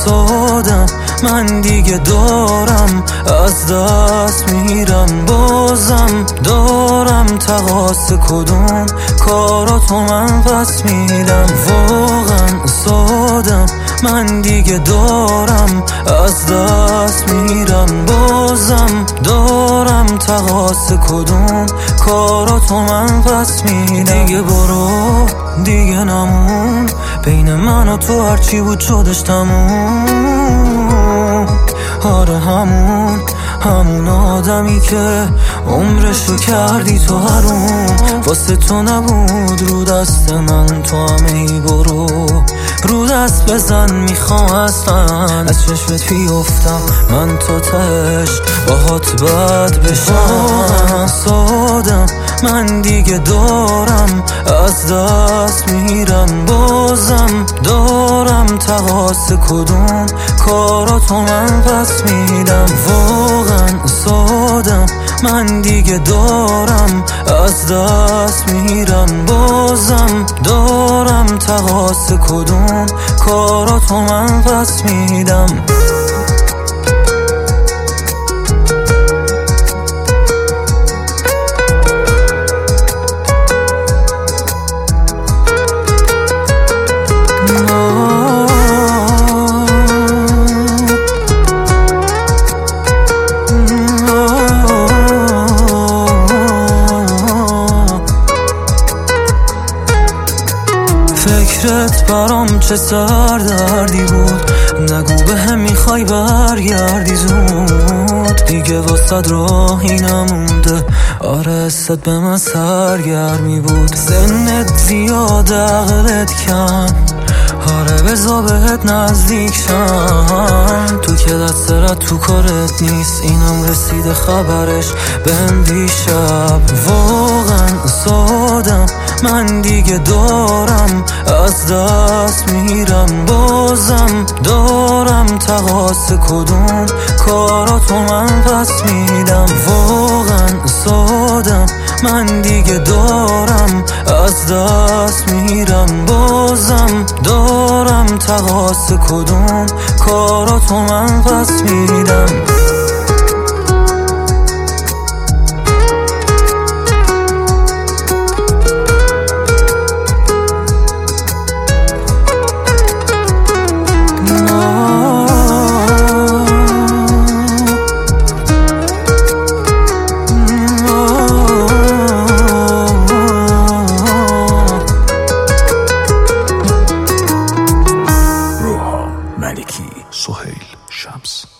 سادم من دیگه دارم از دست میرم، بازم دارم تقاص کدوم کاراتو من پس میدم. واقعا سادم من دیگه دارم از دست میرم، بازم دارم تقاص کدوم کاراتو من پس میدم. دیگه برو دیگه نمون بین من و تو، هرچی بود شدش تموم. آره همون آدمی که عمرشو کردی تو حروم، واسه تو نبود رو دست من، تو همه ای برو رو دست بزن. میخوام اصلا از چشمت بیفتم من تا تش باهات بد بشم. سادم من دیگه دارم از دست میرم، بازم دارم تقاص کدوم کاراتو من پس میدم. واقعا سادم من دیگه دارم از دست میرم، بازم دارم تقاص کدوم کاراتو من پس میدم. فکرت برام چه سردردی بود، نگو به هم میخوای برگردی زود. دیگه واسد راهی نمونده، آره حست به من سرگرمی بود. سنت زیاد عقلت کم، آره بزا بهت نزدیک شم. تو که دسترت تو کارت نیست، اینم رسیده خبرش بهم دیشب. واقعا سادم من دیگه دارم از دست میرم، بازم دارم تقاص کدوم کاراتو من پس میدم. واقعا سادم من دیگه دارم از دست میرم، بازم دارم تقاص کدوم کاراتو من پس میدم. ملکی، سهیل شمس.